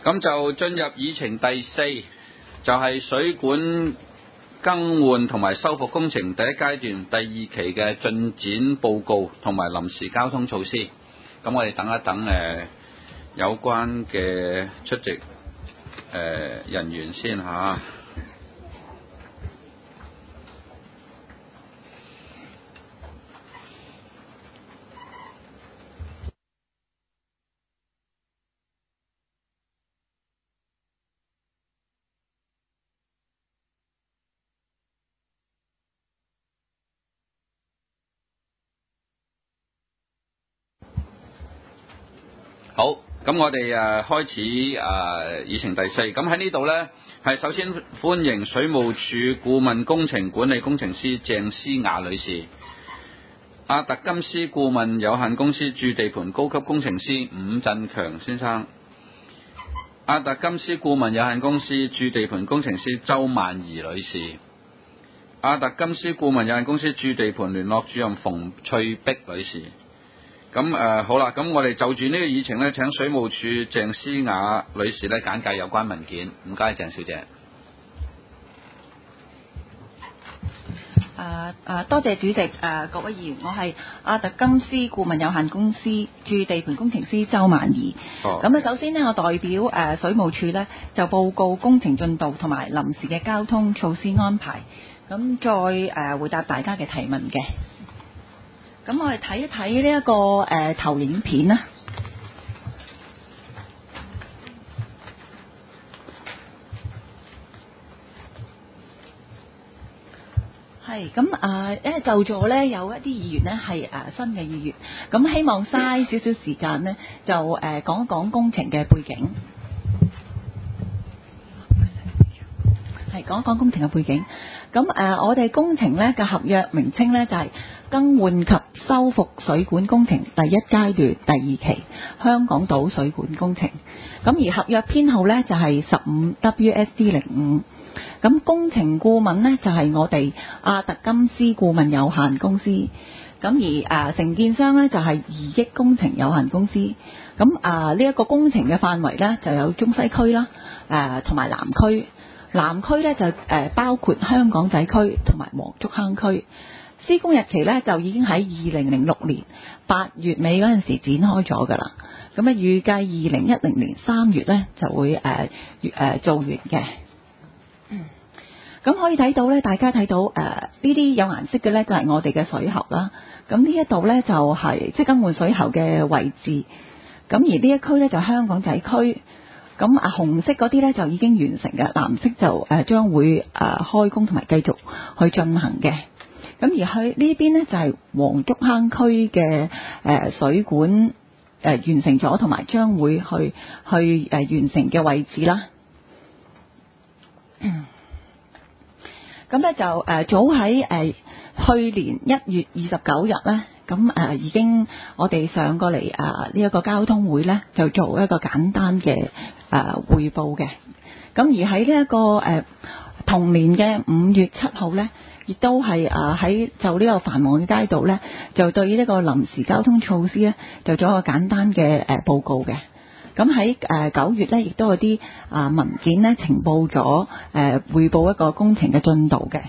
咁就進入議程第4，就係水管更換同埋修復工程第一階段第2期嘅進展報告同埋臨時交通措施。咁我哋等一等有關嘅出席人員先嚇。好，咁我哋開始議程第4。咁喺呢度呢，係首先歡迎水務署顧問工程管理工程師鄭思雅女士，亞特金斯顧問有限公司駐地盤高級工程師伍振強先生，亞特金斯顧問有限公司駐地盤工程師周曼儀女士，亞特金斯顧問有限公司駐地盤聯絡主任馮翠碧女士。咁好啦，咁我哋就住呢個議程呢，請水務署鄭思雅女士呢簡介有關文件。唔該，鄭小姐。 多謝主席，各位議員，我係亞特金斯顧問有限公司駐地盤工程師周曼儀。咁首先呢，我代表水務署呢，就報告工程進度同埋臨時嘅交通措施安排，咁再回答大家嘅提問嘅。咁我哋睇一睇呢一個投影片啦。係咁因為就座呢，有一啲議員呢係新嘅議員，咁希望嘥少少時間呢，就講一講工程嘅背景。係講一講工程嘅背景。咁我哋工程呢嘅合約名稱呢，就係更換及修復水管工程第一階段第2期香港島水管工程。咁而合約編號呢，就係15 WSD05。咁工程顧問呢，就係我哋亞特金斯顧問有限公司。咁而承建商呢，就係2億工程有限公司。咁呢一個工程嘅範圍呢，就有中西區啦，同埋南區。南區呢，就包括香港仔區同埋黃竹坑區。施工日期呢，就已經喺2006年8月尾嗰陣時展開咗㗎啦。咁預計2010年3月呢，就會做完嘅。咁可以睇到呢，大家睇到呢啲有顏色嘅呢，就係我哋嘅水喉啦。咁呢一度呢，就係即係更換水喉嘅位置。咁而呢一區呢，就香港仔區。咁紅色嗰啲呢，就已經完成嘅，藍色就將會開工同埋繼續去進行嘅。咁而去呢邊呢，就係黃竹坑區嘅水管完成咗，同埋將會去完成嘅位置啦。咁呢就早喺去年1月29日呢，咁已經我哋上過嚟呢一個交通會呢，就做一個簡單嘅匯報嘅。咁而喺呢一個同年嘅5月7號呢，亦都係喺就呢個繁忙嘅街道呢，就對呢個臨時交通措施呢，就做一個簡單嘅報告嘅。咁喺9月呢，亦都有啲文件呢呈報咗匯報一個工程嘅進度嘅。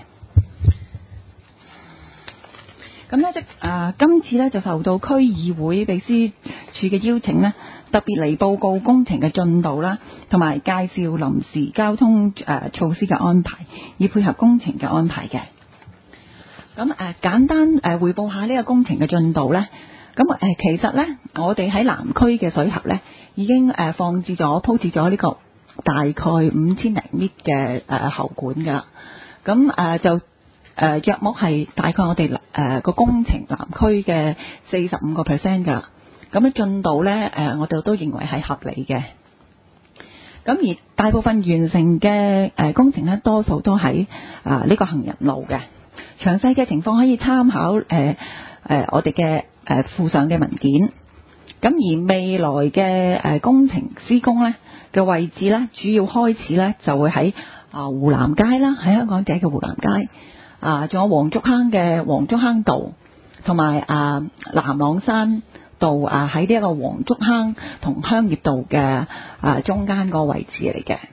咁呢今次呢，就受到區議會秘書處嘅邀請呢，特別嚟報告工程嘅進度啦，同埋介紹臨時交通措施嘅安排，以配合工程嘅安排嘅。咁簡單匯報下呢個工程嘅進度呢。咁其實呢，我哋喺南區嘅水喉呢，已經鋪置咗呢個大概5000零米嘅喉管㗎啦。咁就約莫係大概我哋個工程南區嘅45% 㗎。咁樣進度呢，我哋都認為係合理嘅。咁而大部分完成嘅工程呢，多數都喺呢個行人路嘅。詳細嘅情況可以參考我哋嘅附上嘅文件。咁而未來嘅工程施工呢嘅位置呢，主要開始呢就會喺湖南街啦，喺香港仔嘅湖南街，仲有黃竹坑嘅黃竹坑道，同埋南朗山道喺呢一個黃竹坑同香葉道嘅中間個位置嚟嘅。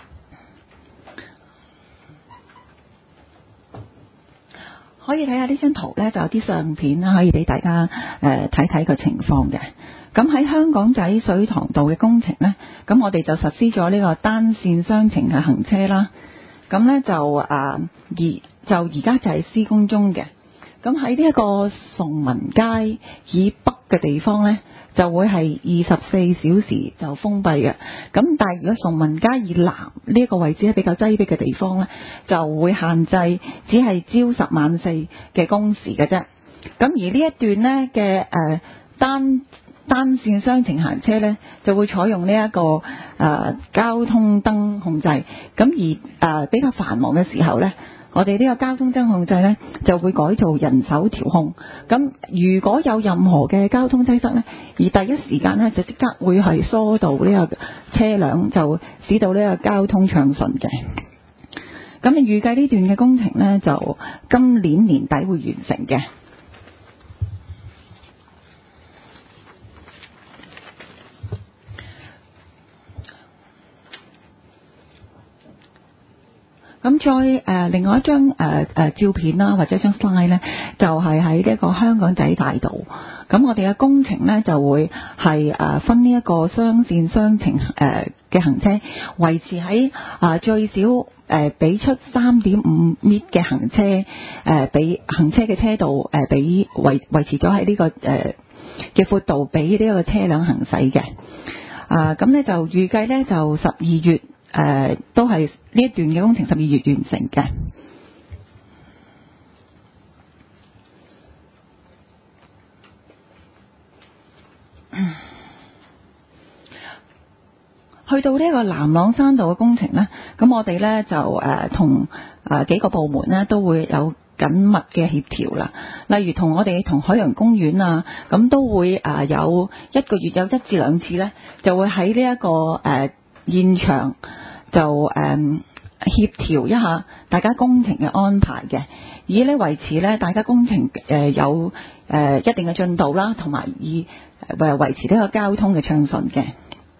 可以睇下呢張圖呢，就有啲相片啦，可以俾大家睇睇個情況嘅。咁喺香港仔水塘道嘅工程呢，咁我哋就實施咗呢個單線雙程嘅行車啦。咁呢而家就係施工中嘅。咁喺呢一個崇文街以北嘅地方呢，就會係24小時就封閉嘅。咁但係如果崇文街以南呢一個位置咧比較擠迫嘅地方呢，就會限制只係朝10晚4嘅工時嘅啫。咁而呢一段呢嘅單線雙程行車呢，就會採用呢一個交通燈控制。咁而比較繁忙嘅時候呢，我哋呢個交通燈控制呢，就會改做人手調控。咁如果有任何嘅交通擠塞呢，而第一時間呢，就即刻會係疏導呢個車輛，就使到呢個交通暢順嘅。咁預計呢段嘅工程呢，就今年年底會完成嘅。咁再另外一張照片啦，或者一張 slide 呢，就係喺呢一個香港仔大道。咁我哋嘅工程呢，就會係分呢一個雙線雙程嘅行車，維持喺最少俾出3.5米嘅行車俾行車嘅車道俾維持咗喺呢個嘅闊度俾呢個車輛行駛嘅。咁呢就預計呢，就12月。都係呢一段嘅工程12月完成嘅。去到呢個南朗山道嘅工程呢，咁我哋呢就同幾個部門呢都會有緊密嘅協調啦。例如同我哋同海洋公園啊，咁都會有1個月有1至2次呢，就會喺呢一個現場就協調一下大家工程嘅安排嘅，以呢維持呢大家工程有一定嘅進度啦，同埋以維持呢個交通嘅暢順嘅。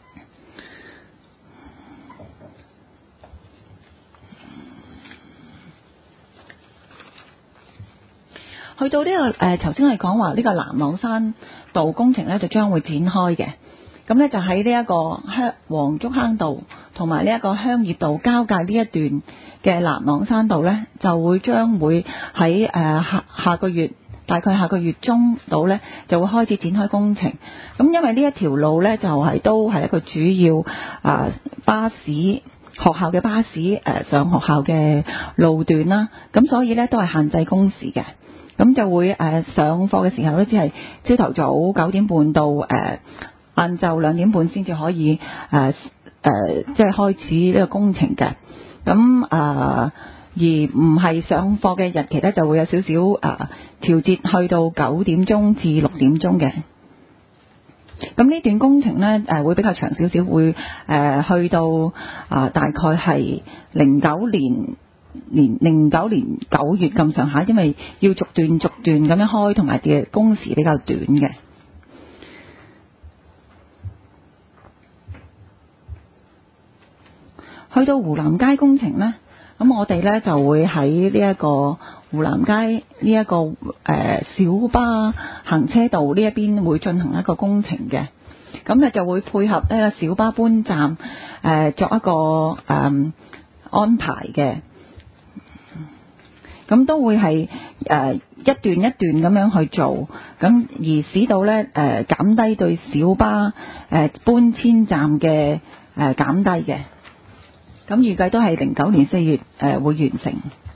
去到呢個頭先我哋講話呢個南朗山道工程呢，就將會展開嘅。咁呢就喺呢一個黃竹坑道同埋呢一個香葉道交界呢一段嘅南朗山道呢，就會將會喺下個月大概下個月中度呢，就會開始展開工程。咁因為呢一條路呢，就係都係一個主要巴士學校嘅巴士上學校嘅路段啦。咁所以呢，都係限制工時嘅。咁就會上課嘅時候呢，只係朝頭早9點半到晏晝2點半先至可以即係開始呢個工程嘅。咁而唔係上課嘅日期呢，就會有少少調節，去到9點鐘至6點鐘嘅。咁呢段工程呢，會比較長少少，會去到大概係09年9月咁上下，因為要逐段咁樣開，同埋嘅工時比較短嘅。去到湖南街工程呢，咁我哋呢就會喺呢一個湖南街呢一個小巴行車道呢一邊會進行一個工程嘅。咁呢就會配合呢個小巴搬站作一個安排嘅。咁都會係一段一段咁樣去做，咁而使到呢減低對小巴搬遷站嘅減低嘅。咁預計都係09年4月會完成。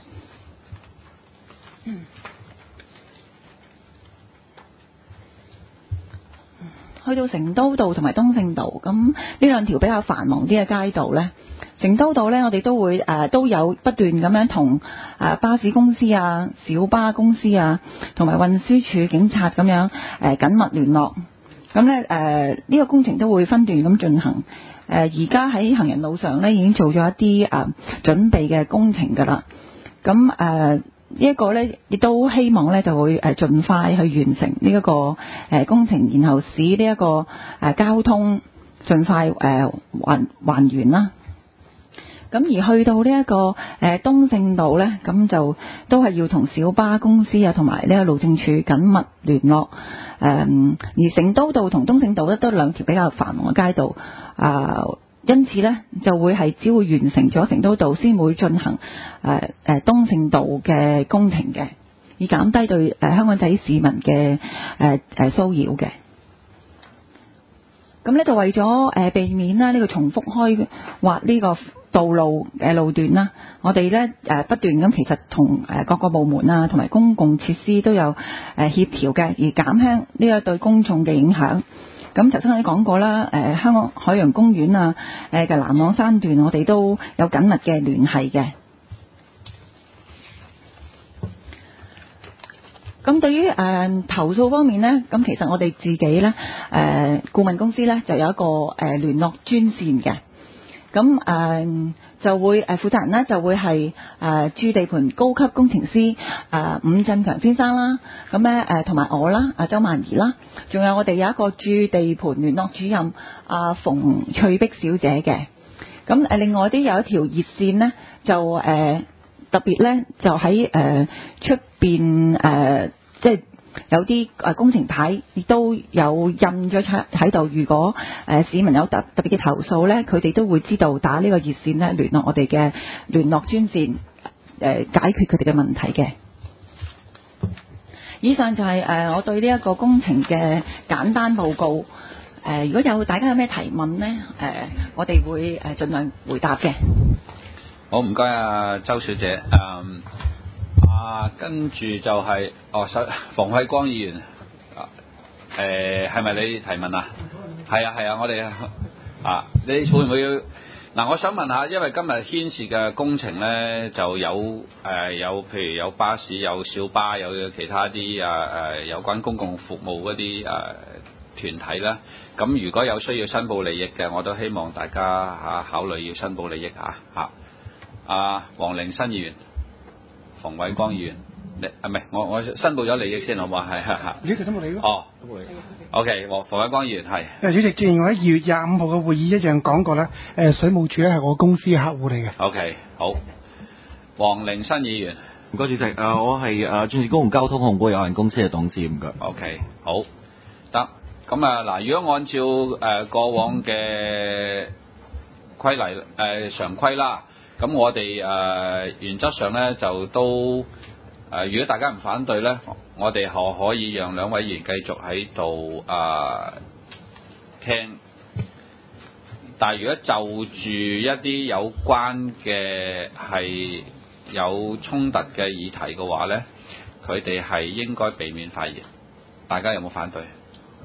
去到成都道同埋東勝道，咁呢兩條比較繁忙啲嘅街道呢，成都道呢，我哋都會都有不斷咁樣同巴士公司啊、小巴公司啊，同埋運輸署警察咁樣緊密聯絡。咁呢呢個工程都會分段咁進行。而家喺行人路上呢，已經做咗一啲準備嘅工程㗎啦。咁一個咧亦都希望咧就會盡快去完成呢一個工程，然後使呢一個交通盡快還原啦。咁而去到呢一個東勝道咧，咁就都係要同小巴公司啊同埋呢個路政署緊密聯絡。而成都道同東勝道咧都兩條比較繁忙嘅街道，因此咧就會係只會完成咗成都道先會進行東勝道嘅工程嘅，以減低對香港仔市民嘅騷擾嘅。咁呢度為咗避免啦呢個重複開挖呢個道路嘅路段啦，我哋咧不斷咁其實同各個部門啊同埋公共設施都有協調嘅，而減輕呢個對公眾嘅影響。咁頭先我哋講過啦，香港海洋公園啊嘅南朗山段，我哋都有緊密嘅聯繫嘅。咁對於投訴方面呢，咁其實我哋自己呢顧問公司呢就有一個聯絡專線嘅。咁就會負責人呢就會係駐地盤高級工程師伍振強先生啦，咁咧同埋我啦，周曼儀啦，仲有我哋有一個駐地盤聯絡主任馮翠碧小姐嘅。咁另外啲有一條熱線呢，就特別咧就喺出邊即係有啲工程牌亦都有印咗出喺度。如果市民有特別嘅投訴咧，佢哋都會知道打呢個熱線咧聯絡我哋嘅聯絡專線，解決佢哋嘅問題嘅。以上就係我對呢一個工程嘅簡單報告。如果有大家有咩提問咧，我哋會盡量回答嘅。 好，唔該啊，周小姐。跟住就係馮煒光議員，係咪你提問啊？係啊，我哋你會唔會要我想問下，因為今日牽涉嘅工程咧，就有譬如有巴士、有小巴、有其他啲有關公共服務嗰啲團體啦。咁如果有需要申報利益嘅，我都希望大家考慮要申報利益黃凌新議員。馮煒光議員，唔係我申報咗利益先好唔好？係。 你就申報利益咯。 申報利益。OK，馮煒光議員係。 主席，正如我喺2月25號嘅會議一樣講過啦，水務署咧係我公司嘅客戶嚟嘅。 OK，好。黃凌新議員， 唔該主席，我係專線公共交通控股有限公司嘅董事，唔該。 OK，好，得。咁嗱，如果按照過往嘅規例常規啦。咁我哋原則上咧就都如果大家唔反對咧，我哋可以讓兩位議員繼續喺度聽。但係如果就住一啲有關嘅係有衝突嘅議題嘅話咧，佢哋係應該避免發言。大家有冇反對？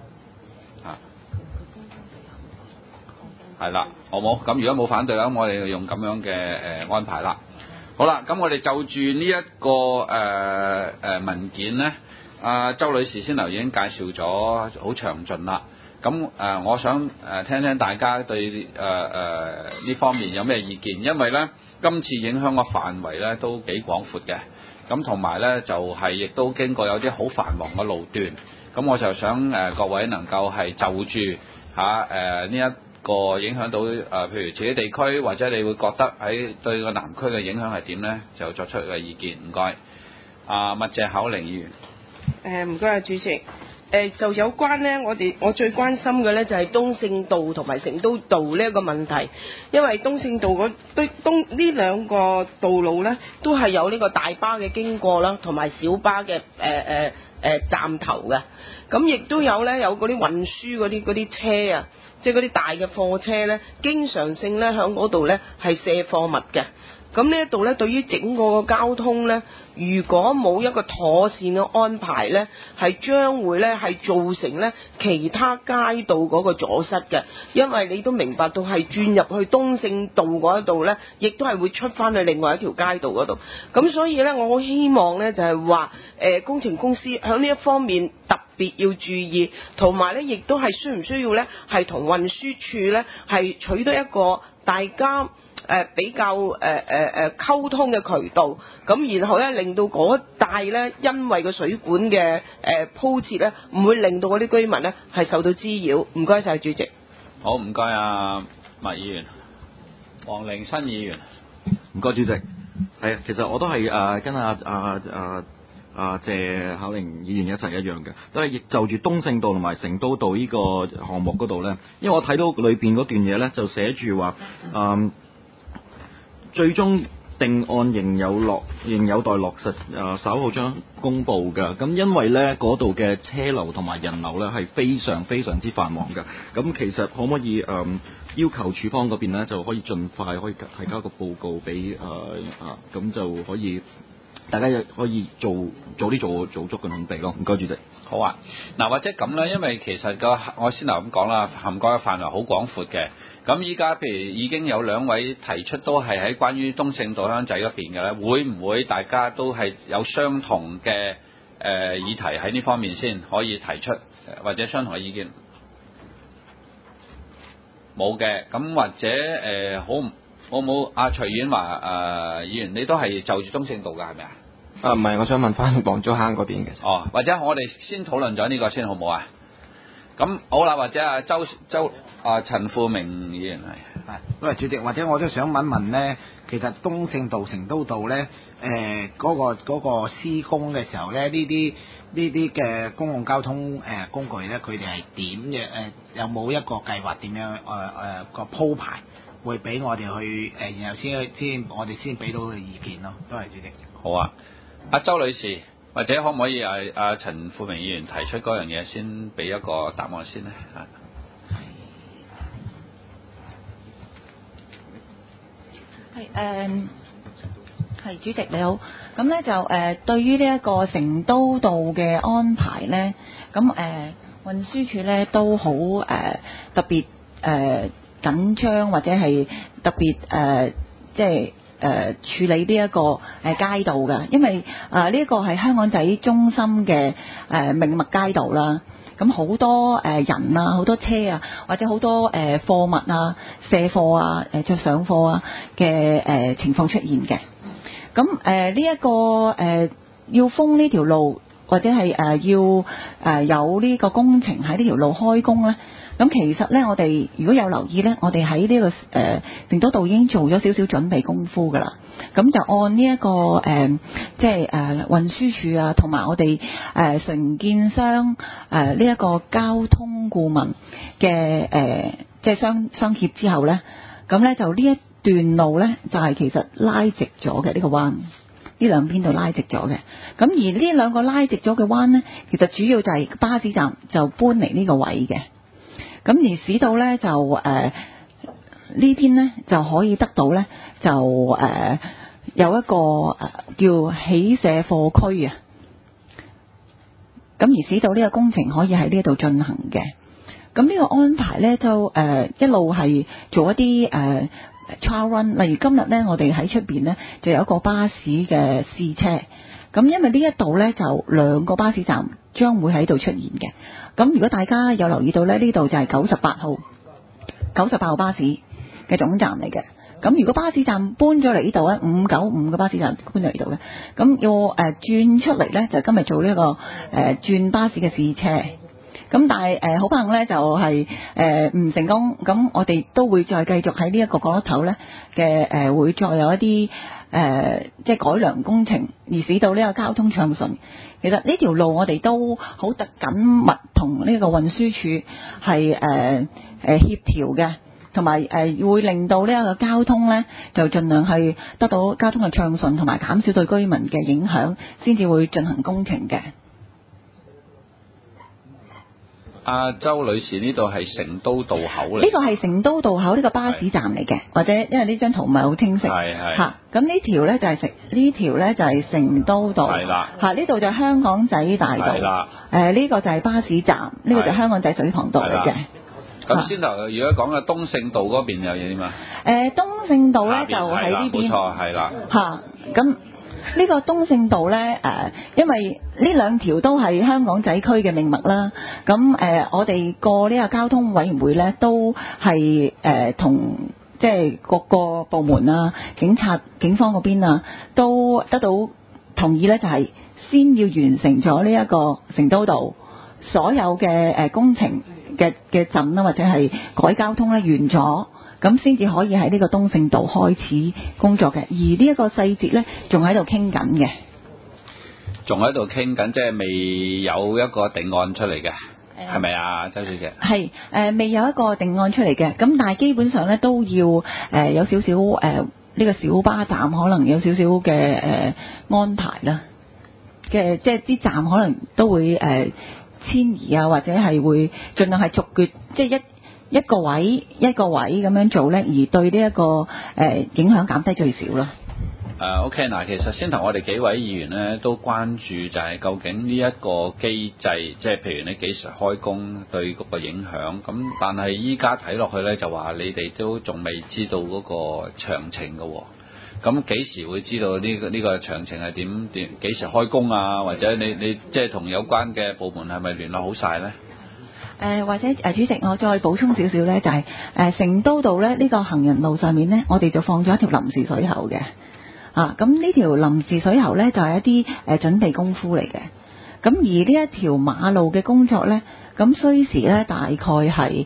係啦，好冇？咁如果冇反對啦，咁我哋就用咁樣嘅安排啦。好啦，咁我哋就住呢一個文件咧，周女士先頭已經介紹咗好詳盡啦。咁我想聽聽大家對呢方面有咩意見，因為咧今次影響嘅範圍咧都幾廣闊嘅，咁同埋咧就係亦都經過有啲好繁忙嘅路段，咁我就想各位能夠係就住呢一個影響到譬如自己地區，或者你會覺得喺對個南區嘅影響係點咧，就作出嘅意見。唔該。麥謝巧玲議員。 唔該啊，主席。就有關咧，我最關心嘅咧就係東勝道同埋成都道呢一個問題，因為東勝道呢兩個道路咧都係有呢個大巴嘅經過啦，同埋小巴嘅站頭嘅，咁亦都有咧有嗰啲運輸嗰啲車啊，即係嗰啲大嘅貨車咧，經常性咧喺嗰度咧係卸貨物嘅。咁呢一度咧，對於整個交通咧，如果冇一個妥善嘅安排咧，係將會咧係造成咧其他街道嗰個阻塞嘅，因為你都明白到係轉入去東勝道嗰度咧，亦都係會出翻去另外一條街道嗰度。咁所以咧，我好希望咧就係話，工程公司喺呢一方面特別要注意，同埋咧亦都係需唔需要咧係同運輸處咧係取得一個大家比較溝通嘅渠道，咁然後咧令到嗰帶咧因為個水管嘅鋪設咧唔會令到嗰啲居民咧係受到滋擾。唔該晒主席。 好，唔該啊，麥議員，黃凌新議員。 唔該主席。係啊，其實我都係跟謝巧玲議員一齊一樣嘅，都係就住東勝道同埋成都道呢個項目嗰度咧，因為我睇到裏邊嗰段嘢咧就寫住話最終定案仍有待落實，稍後將公佈嘅。咁因為咧嗰度嘅車流同埋人流咧係非常非常之繁忙嘅。咁其實可唔可以要求處方嗰邊咧就可以盡快可以提交個報告俾咁就可以大家可以做足嘅準備咯。唔該主席。 好啊，嗱或者咁啦，因為其實我先頭咁講啦，涵蓋嘅範圍好廣闊嘅。咁依家譬如已經有兩位提出都係喺關於東勝道香仔嗰邊嘅咧，會唔會大家都係有相同嘅議題喺呢方面先可以提出，或者相同嘅意見？冇嘅，咁或者好冇阿徐婉華議員，你都係就住東勝道㗎係咪啊？ 唔係，我想問翻黃竹坑嗰邊嘅。 哦，或者我哋先討論咗呢個先好唔好啊？咁好啦，或者陳富明議員係。 喂，主席，或者我都想問問咧，其實東勝道、成都道咧，嗰個施工嘅時候咧，呢啲嘅公共交通工具咧，佢哋係點嘅？有冇一個計劃點樣個鋪排，會俾我哋去然後我哋先俾到佢意見咯。多謝主席。 好啊，阿周女士，或者可唔可以陳富明議員提出嗰樣嘢先，俾一個答案先咧？ 係主席你好，咁咧就對於呢一個成都道嘅安排咧，咁運輸署咧都好特別緊張，或者係特別即係處理呢一個街道嘅，因為呢一個係香港仔中心嘅命脈街道啦。咁好多人啊，好多車啊，或者好多貨物啊、卸貨啊、上貨啊嘅情況出現嘅。咁呢一個要封呢條路，或者係要有呢個工程喺呢條路開工咧。咁其實咧，我哋如果有留意咧，我哋喺呢個成都道已經做咗少少準備功夫㗎啦。咁就按呢一個即係運輸署啊，同埋我哋承建商呢一個交通顧問嘅即係商協之後咧，咁咧就呢一段路咧就係其實拉直咗嘅呢個彎。呢兩邊度拉直咗嘅，咁而呢兩個拉直咗嘅彎咧，其實主要就係巴士站就搬嚟呢個位嘅。咁而使到咧就呢邊咧就可以得到咧就有一個叫起卸貨區啊，咁而使到呢個工程可以喺呢度進行嘅。咁呢個安排咧就一路係做一啲trial run， 例如今日咧我哋喺出邊咧就有一個巴士嘅試車。咁因為呢一度咧就兩個巴士站將會喺度出現嘅。咁如果大家有留意到咧，呢度就係98號巴士嘅總站嚟嘅。咁如果巴士站搬咗嚟呢度咧，595嘅巴士站搬咗嚟度咧，咁要轉出嚟咧就今日做呢個轉巴士嘅試車。咁但係好不幸咧就係唔成功。咁我哋都會再繼續喺呢一個角落頭咧嘅會再有一啲即係改良工程，而使到呢個交通暢順。其實呢條路我哋都好緊密同呢個運輸署係協調嘅，同埋會令到呢一個交通咧就盡量係得到交通嘅暢順，同埋減少對居民嘅影響，先至會進行工程嘅。 阿周女士，呢度係成都道口嚟。 呢個係成都道口呢個巴士站嚟嘅，或者因為呢張圖唔係好清晰。 係嚇，咁呢條咧就係呢條咧就係成都道。 係啦。 嚇，呢度就係香港仔大道。 係啦。 呢個就係巴士站，呢個就係香港仔水塘道嚟嘅。 咁先頭如果講嘅東勝道嗰邊有嘢點啊？ 東勝道咧就喺呢邊。 冇錯，係啦。 嚇，咁。呢個東勝道咧，因為呢兩條都係香港仔區嘅命脈啦。咁我哋過呢個交通委員會咧，都係同即係各個部門啊、警方嗰邊啊，都得到同意咧，就係先要完成咗呢一個成都道所有嘅工程嘅陣啦，或者係改交通咧完咗，咁先至可以喺呢個東勝道開始工作嘅。而呢一個細節咧，仲喺度傾緊嘅。 仲喺度傾緊，即係未有一個定案出嚟嘅，係咪啊，周小姐？係未有一個定案出嚟嘅，咁但係基本上咧都要有少少呢個小巴站可能有少少嘅安排啦嘅，即係啲站可能都會遷移啊，或者係會盡量係逐橛，即係一個位一個位咁樣做咧，而對呢一個影響減低最少啦。 OK 嗱，其實先頭我哋幾位議員咧都關注就係究竟呢一個機制，即係譬如你幾時開工對嗰個影響，咁但係依家睇落去咧就話你哋都仲未知道嗰個詳情嘅喎，咁幾時會知道呢個詳情係點幾時開工啊？或者你即係同有關嘅部門係咪聯絡好晒咧？ 或者主席，我再補充少少咧，就係成都道咧呢個行人路上面咧，我哋就放咗一條臨時水喉嘅。咁呢條臨時水喉呢，就係一啲準備功夫嚟嘅。咁而呢一條馬路嘅工作呢，咁需時呢，大概係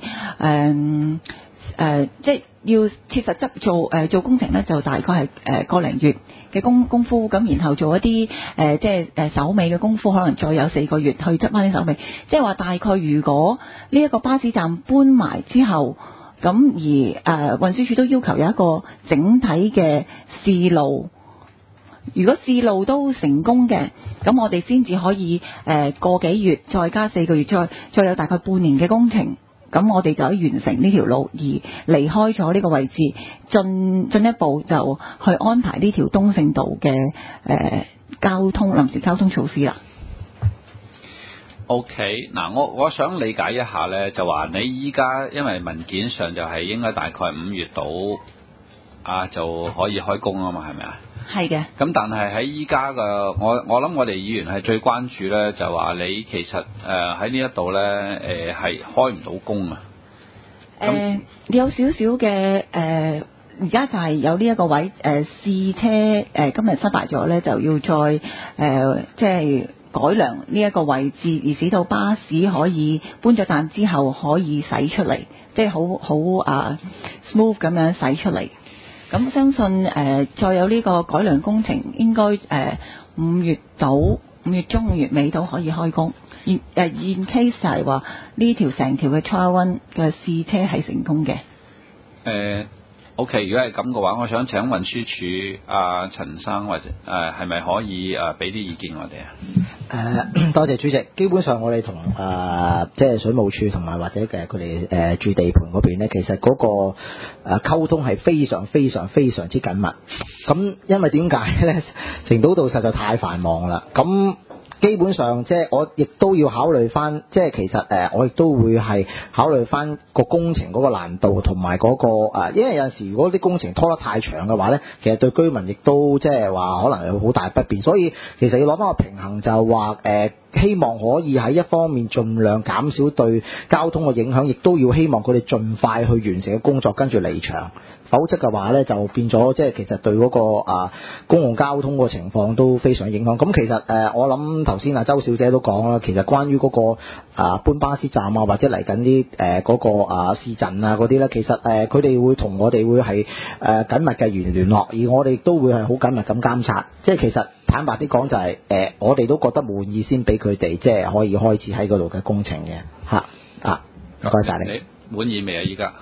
即係要切實執做工程呢，就大概係個零月嘅功夫。咁然後做一啲即係手尾嘅功夫，可能再有4個月去執翻啲手尾。即係話大概如果呢一個巴士站搬埋之後，咁而運輸署都要求有一個整體嘅試路。如果試路都成功嘅，咁我哋先至可以個幾月再加4個月，再有大概半年嘅工程，咁我哋就可以完成呢條路，而離開咗呢個位置，進一步就去安排呢條東勝道嘅臨時交通措施啦。 OK， 嗱，我想理解一下呢，就話你依家因為文件上就係應該大概5月度就可以開工啊嘛，係咪啊？ 係嘅。咁但係喺依家嘅我諗我哋議員係最關注咧，就話你其實喺呢一度咧係開唔到工啊。 有少少嘅而家就係有呢一個位試車今日失敗咗咧，就要再即係改良呢一個位置，而使到巴士可以搬咗站之後可以駛出嚟，即係好 smooth 咁樣駛出嚟。咁相信再有呢個改良工程，應該5月中5月尾到可以開工。現 case 就係話呢條成條嘅 trial run 嘅試車係成功嘅。 OK， 如果係咁嘅話，我想請運輸署陳生或者係咪可以俾啲意見我哋啊？ 多謝主席。基本上我哋同即係水務署同埋或者佢哋駐地盤嗰邊咧，其實嗰個溝通係非常非常非常之緊密。咁因為點解咧？成都道實在太繁忙啦。咁基本上即係我亦都要考慮翻，即係其實我亦都會係考慮翻個工程嗰個難度同埋嗰個因為有陣時如果啲工程拖得太長嘅話咧，其實對居民亦都即係話可能有好大不便，所以其實要攞翻個平衡，就話希望可以喺一方面盡量減少對交通嘅影響，亦都要希望佢哋盡快去完成嘅工作，跟住離場。否則嘅話咧，就變咗即係其實對嗰個公共交通個情況都非常影響。咁其實我諗頭先周小姐都講啦，其實關於嗰個搬巴士站或者嚟緊啲嗰個試陣嗰啲咧，其實佢哋會同我哋會係緊密嘅聯絡，而我哋都會係好緊密咁監察。即係其實坦白啲講就係我哋都覺得滿意先俾佢哋即係可以開始喺嗰度嘅工程嘅嚇唔該晒你。 你滿意未啊？依家？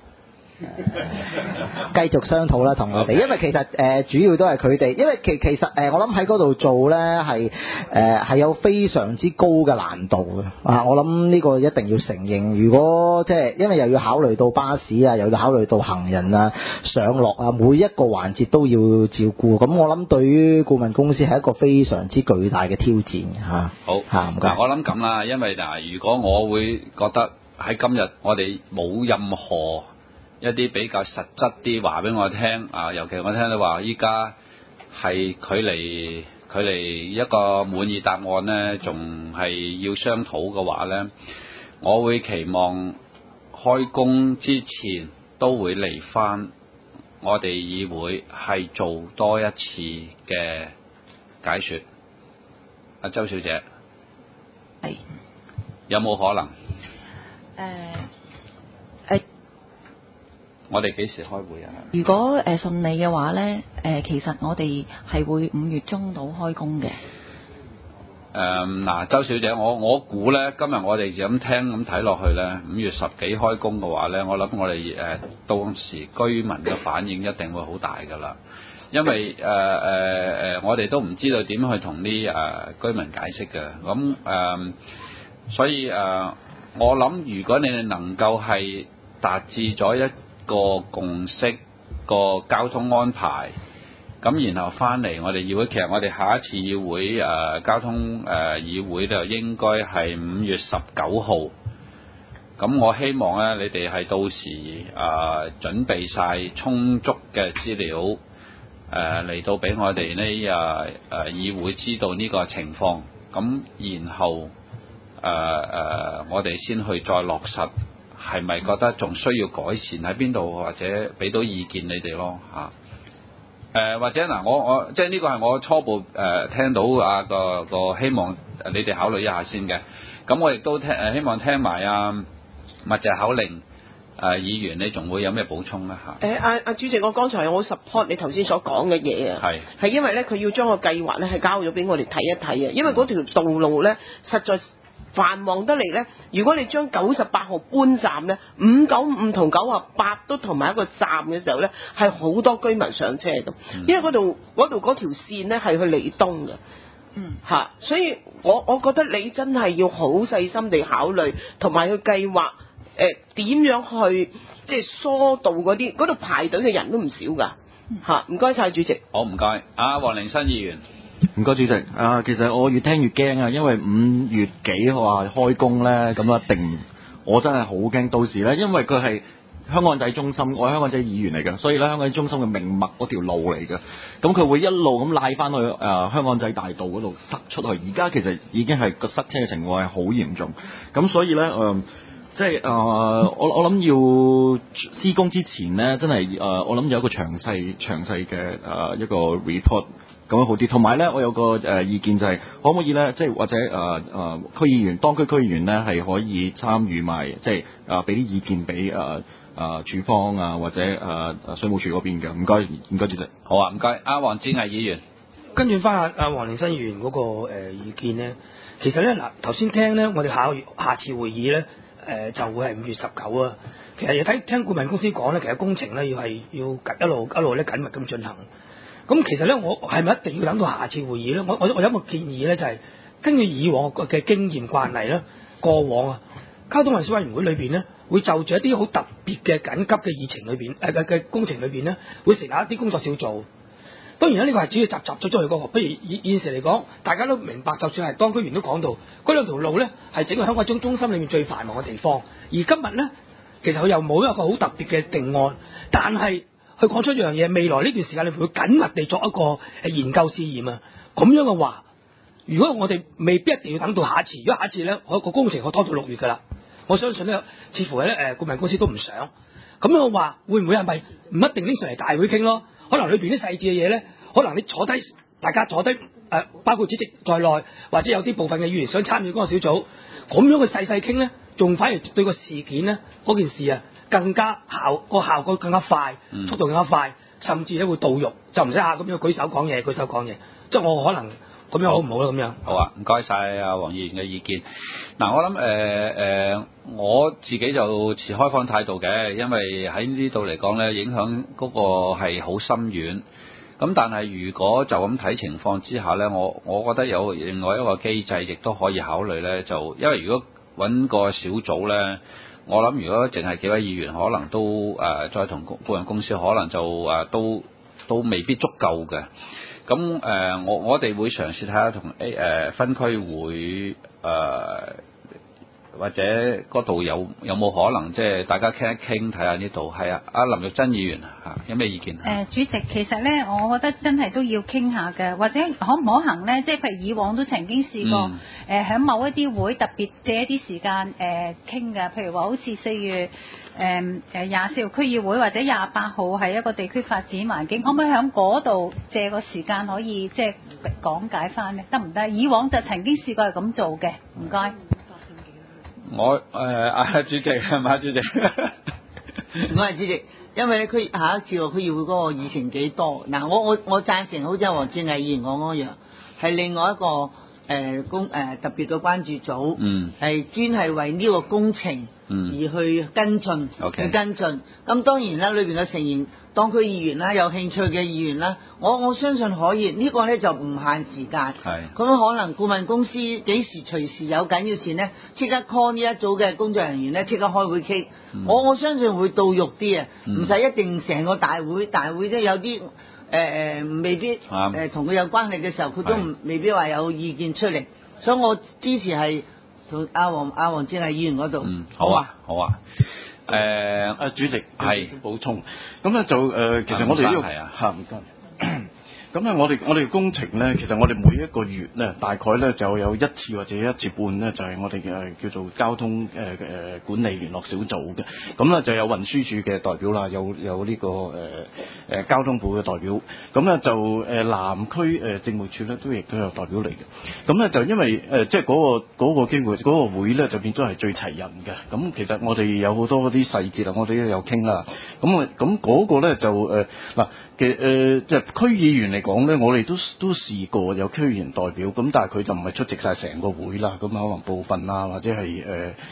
繼續商討啦，同我哋，因為其實主要都係佢哋，因為其實我諗喺嗰度做咧係有非常之高嘅難度嘅我諗呢個一定要承認。如果即係因為又要考慮到巴士又要考慮到行人上落每一個環節都要照顧，咁我諗對於顧問公司係一個非常之巨大嘅挑戰好唔該。我諗咁啦，因為如果我會覺得喺今日我哋冇任何一啲比較實質啲話俾我聽尤其我聽到話依家係距離一個滿意答案呢，仲係要商討嘅話呢，我會期望開工之前都會嚟翻我哋議會係做多一次嘅解說。阿周小姐， 係有冇可能？我哋幾時開會啊？ 如果順利嘅話咧，其實我哋係會5月中到開工嘅。 嗱，周小姐，我估咧，今日我哋就咁聽咁睇落去咧，5月10幾開工嘅話咧，我諗我哋當時居民嘅反應一定會好大㗎啦，因為我哋都唔知道點去同啲居民解釋嘅，咁所以我諗如果你哋能夠係達至咗一個共識，個交通安排。咁然後翻嚟我哋議會，其實我哋下一次議會交通議會就應該係5月19號。咁我希望咧，你哋係到時準備晒充足嘅資料嚟到俾我哋呢議會知道呢個情況。咁然後我哋先去再落實，係咪覺得仲需要改善喺邊度，或者俾到意見你哋咯嚇。或者嗱，我即係呢個係我初步聽到個希望你哋考慮一下先嘅。咁我亦都希望聽埋麥謝口令議員，你仲會有咩補充咧嚇？ 阿主席，我剛才我 support 你頭先所講嘅嘢啊，係因為咧佢要將個計劃咧係交咗俾我哋睇一睇啊，因為嗰條道路咧實在繁忙得嚟咧，如果你將98號搬站咧，595同98都同埋一個站嘅時候咧，係好多居民上車咁，因為嗰度嗰條線咧係去離東嘅，所以我覺得你真係要好細心地考慮，同埋去計劃點樣去即係疏導嗰度排隊嘅人都唔少㗎，唔該晒主席。 好，唔該，黃凌新議員。 唔該主席，其實我越聽越驚啊，因為5月幾話開工咧，咁一定我真係好驚。到時咧，因為佢係香港仔中心，我係香港仔議員嚟嘅，所以咧香港仔中心嘅命脈嗰條路嚟嘅，咁佢會一路咁拉翻去香港仔大道嗰度塞出去。而家其實已經係個塞車嘅情況係好嚴重，咁所以咧即係我諗要施工之前咧，真係我諗有一個詳細嘅一個 report。咁樣好啲，同埋咧，我有個意見就係、可唔可以咧，即係或者區議員、當區區議員咧係可以參與埋，即係俾啲意見俾署方啊，或者水務署嗰邊嘅。唔該主席。 好啊，唔該。黃志毅議員， 跟住翻阿黃凌新議員嗰個意見咧，其實咧嗱頭先聽咧，我哋下次會議咧就會係5月19啊。其實聽顧問公司講咧，其實工程咧要一路咧緊密咁進行。咁其實咧，我係咪一定要等到下次會議咧？我有一個建議咧，就係根據以往嘅經驗慣例咧，過往交通運輸委員會裏邊咧，會就住一啲好特別嘅緊急嘅議程裏邊嘅工程裏邊咧，會成立一啲工作小組。當然呢個係只要集咗出去嗰個。不如現時嚟講，大家都明白，就算係當區議員都講到，嗰兩條路咧係整個香港中心裏面最繁忙嘅地方。而今日咧，其實佢又冇一個好特別嘅定案，但係佢講出一樣嘢，未來呢段時間裏會緊密地作一個研究試驗啊！咁樣嘅話，如果我哋未必一定要等到下一次，如果下一次咧，個工程我拖到6月㗎啦，我相信咧，似乎咧顧問公司都唔想。咁樣嘅話，會唔會係咪唔一定拎上嚟大會傾咯？可能裏邊啲細節嘅嘢咧，可能你大家坐低包括主席在內，或者有啲部分嘅議員想參與嗰個小組，咁樣嘅細傾咧，仲反而對個事件咧嗰件事啊，更加效果更加快，速度更加快，甚至咧會到肉，就唔使下咁樣舉手講嘢，即係我可能咁樣好唔好咧？咁樣好啊，唔該晒黃議員嘅意見。嗱，我諗我自己就持開放態度嘅，因為喺呢度嚟講咧，影響嗰個係好深遠。咁但係如果就咁睇情況之下咧，我覺得有另外一個機制亦都可以考慮咧，就因為如果揾個小組咧。我諗如果淨係幾位議員，可能都再同顧問公司，可能就都未必足夠嘅。咁我哋會嘗試睇下同分區會或者嗰度有冇可能即係大家傾一傾睇下呢度。係啊，阿林玉珍議員嚇。 有咩意見？ 主席，其實咧，我覺得真係都要傾下嘅，或者可唔可行咧？即係譬如以往都曾經試過，喺某一啲會特別借一啲時間傾嘅，譬如話好似4月24號區議會或者28號係一個地區發展環境，可唔可以喺嗰度借個時間可以即係講解翻咧？得唔得？以往就曾經試過係咁做嘅，唔該。 我主席係嘛，主席？ 唔係主席，因為咧下一次個區議會嗰個議程幾多嗱，我贊成好似黃志毅議員講嗰樣，係另外一個特別嘅關注組，係專係為呢個工程而去跟進，去跟進。咁當然啦，裏邊嘅成員當區議員啦，有興趣嘅議員啦，我相信可以。呢個咧就唔限時間，咁可能顧問公司幾時隨時有緊要事呢，即刻 call 呢一組嘅工作人員咧，即刻開會傾。我相信會到肉啲啊，唔使一定成個大會都有啲未必同佢有關係嘅時候，佢都未必話有意見出嚟，所以我支持係同阿黃志毅議員嗰度。 好啊。 主席係補充，咁咧就其實我哋呢個嚇唔該。咁咧，我哋工程咧，其實我哋每一個月咧，大概咧就有一次或者一次半咧，就係我哋嘅叫做交通管理聯絡小組嘅。咁咧就有運輸署嘅代表啦，有呢個交通部嘅代表。咁咧就南區政務處咧都亦都有代表嚟嘅。咁咧就因為即係嗰個機會嗰個會咧就變咗係最齊人嘅。咁其實我哋有好多嗰啲細節啊，我哋都有傾啦。咁嗰個咧就嗱嘅即係區議員嚟講咧，我哋都試過有區議員代表，咁但係佢就唔係出席晒成個會啦，咁可能部分啊，或者係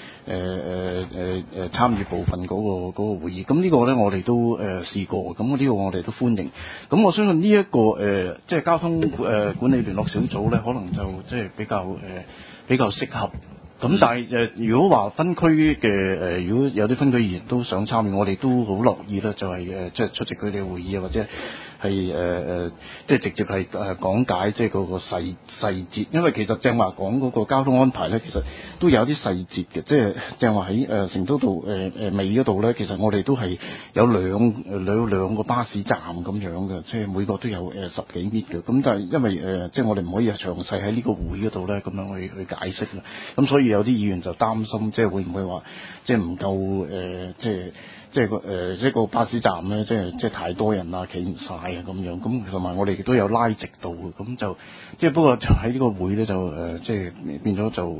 參與部分嗰個會議。咁呢個咧我哋都試過，咁呢個我哋都歡迎。咁我相信呢一個即係交通管理聯絡小組咧，可能就即係比較適合。咁但係如果話分區嘅如果有啲分區議員都想參與，我哋都好樂意啦，就係即係出席佢哋嘅會議啊，或者係即係直接係講解即係嗰個細節，因為其實正話講嗰個交通安排咧，其實都有啲細節嘅，即係正話喺成都道尾嗰度咧，其實我哋都係有兩個巴士站咁樣嘅，即係每個都有10幾米嘅，咁但係因為即係我哋唔可以詳細喺呢個會嗰度咧咁樣去解釋啦，咁所以有啲議員就擔心，即係會唔會話即係唔夠即係一個巴士站咧，即係太多人啊，企唔晒啊咁樣。咁同埋我哋亦都有拉直道嘅，咁就即係不過就喺呢個會咧就即係變咗就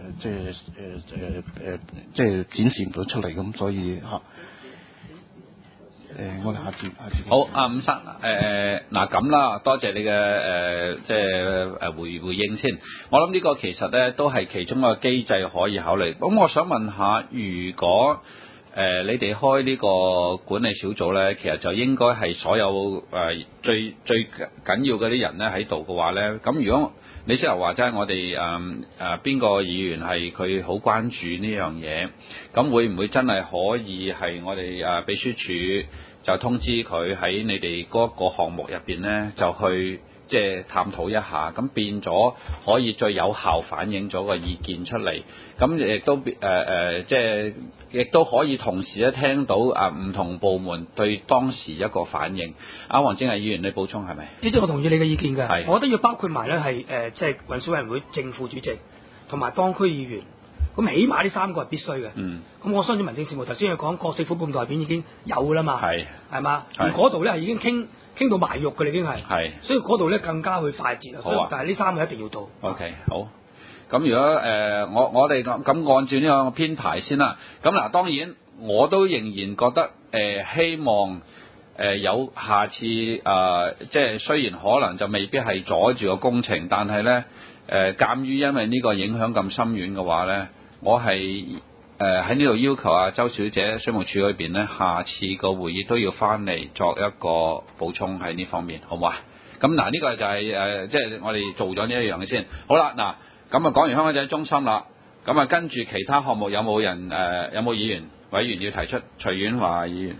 即係展示唔到出嚟咁，所以嚇我哋下次好啊，伍生嗱咁啦，多謝你嘅即係回應先。我諗呢個其實咧都係其中一個機制可以考慮。咁我想問下，如果你哋開呢個管理小組咧，其實就應該係所有最緊要嗰啲人咧喺度嘅話咧，咁如果你先頭話齋，我哋邊個議員係佢好關注呢樣嘢，咁會唔會真係可以係我哋秘書處就通知佢喺你哋嗰個項目入邊咧，就去即係探討一下，咁變咗可以最有效反映咗個意見出嚟，咁亦都即係亦都可以同時咧聽到唔同部門對當時一個反應。黃正毅議員，你補充係咪？ 呢啲我同意你嘅意見嘅， 係我覺得要包括埋咧係即係運輸委員會正副主席同埋當區議員，咁起碼呢3個係必須嘅。咁我相信民政事務頭先佢講各政府部門代表已經有㗎啦嘛，係嘛？而嗰度咧係已經傾到埋肉嘅，已經係，所以嗰度咧更加會快捷啊！但係呢3個一定要到。 OK， 好。咁如果我哋咁按照呢個編排先啦。咁嗱，當然我都仍然覺得希望有下次即係雖然可能就未必係阻住個工程，但係咧鑑於因為呢個影響咁深遠嘅話咧，我係喺呢度要求周小姐水務署嗰邊咧，下次個會議都要翻嚟作一個補充喺呢方面，好唔好啊？咁嗱，呢個就係即係我哋做咗呢一樣嘅先。好啦，嗱。咁啊，講完香港仔中心啦，咁啊跟住其他項目有冇人有冇議員委員要提出？徐婉華議員，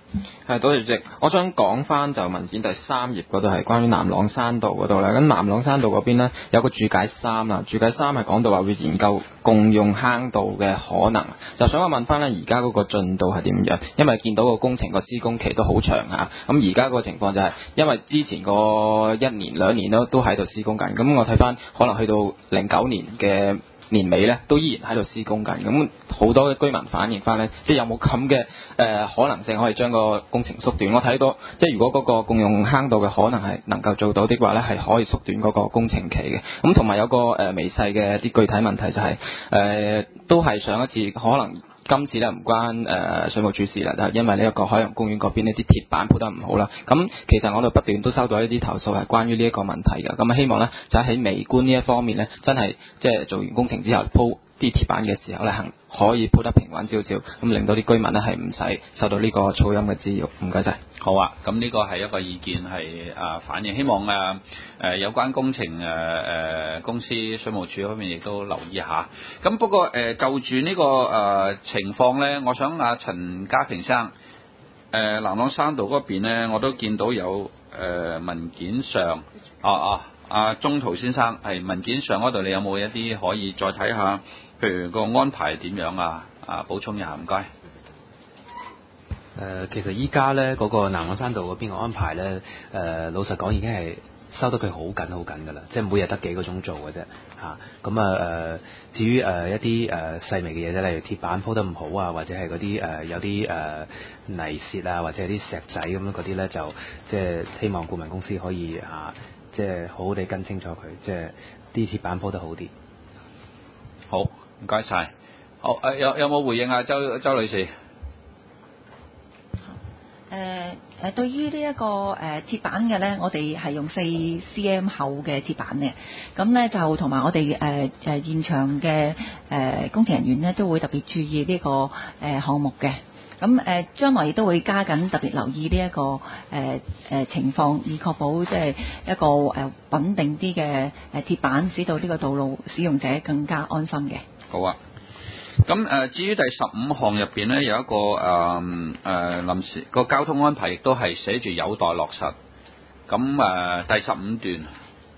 係，多謝主席。我想講翻就文件第3頁嗰度係關於南朗山道嗰度啦。咁南朗山道嗰邊呢，有個注解3啦，注解3係講到話會研究共用坑道嘅可能。就想我問翻呢，而家嗰個進度係點樣？因為見到個工程個施工期都好長嚇。咁而家個情況就係、因為之前個1年2年都喺度施工緊。咁我睇翻可能去到09年嘅年尾咧，都依然喺度施工緊。咁好多居民反映翻咧，即係有冇咁嘅可能性可以將個工程縮短？我睇到即係如果嗰個共用坑道嘅可能係能夠做到的話咧，係可以縮短嗰個工程期嘅。咁同埋有個微細嘅啲具體問題就係、都係上一次可能。今次咧唔關水務署事啦，就係因為呢一個海洋公園嗰邊呢啲鐵板鋪得唔好啦。咁其實我哋不斷都收到一啲投訴係關於呢一個問題嘅。咁希望咧就喺美觀呢一方面咧，真係即係做完工程之後鋪啲鐵板嘅時候咧，可以鋪得平穩少少，咁令到啲居民咧係唔使受到呢個噪音嘅滋擾。唔該晒。 好啊，咁呢個係一個意見係反映，希望有關工程公司水務署方面亦都留意下。咁不過就住呢個情況呢，我想陳家平生南朗山道嗰邊呢，我都見到有文件上中途先生係文件上嗰度，你有冇一啲可以再睇下？譬如個安排點樣補充一下，唔該。 其實依家咧嗰個南朗山道嗰邊嘅安排咧，老實講已經係收得佢好緊㗎啦，即係每日得幾個鐘做嘅啫嚇。咁至於一啲細微嘅嘢咧，例如鐵板鋪得唔好啊，或者係嗰啲有啲泥屑啊，或者係啲石仔咁樣嗰啲咧，就即係希望顧問公司可以即係好好地跟清楚佢，即係啲鐵板鋪得好啲。 好，唔該晒。好，有冇回應啊，周女士？ 對於呢一個鐵板嘅呢，我哋係用4 cm 厚嘅鐵板嘅，咁呢，就同埋我哋現場嘅工程人員呢，都會特別注意呢個項目嘅。咁將來亦都會加緊特別留意呢一個情況，以確保即係一個穩定啲嘅鐵板，使到呢個道路使用者更加安心嘅。 好啊。咁至於第15項入邊呢，有一個臨時個交通安排，亦都係寫住有待落實。咁第15段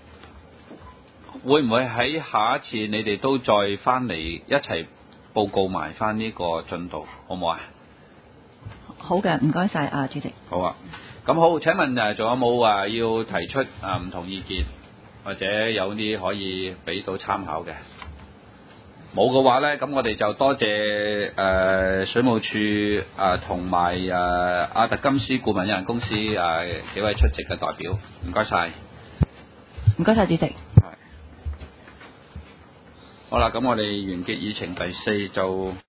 會唔會喺下一次你哋都再翻嚟一齊報告埋翻呢個進度，好唔好啊？ 好嘅，唔該晒主席。 好啊。咁好，請問仲有冇要提出唔同意見，或者有啲可以俾到參考嘅？冇嘅話呢，咁我哋就多謝水務署同埋阿特金斯顧問有限公司幾位出席嘅代表，唔該晒。 唔該晒，主席。 好啦，咁我哋完結議程第4就。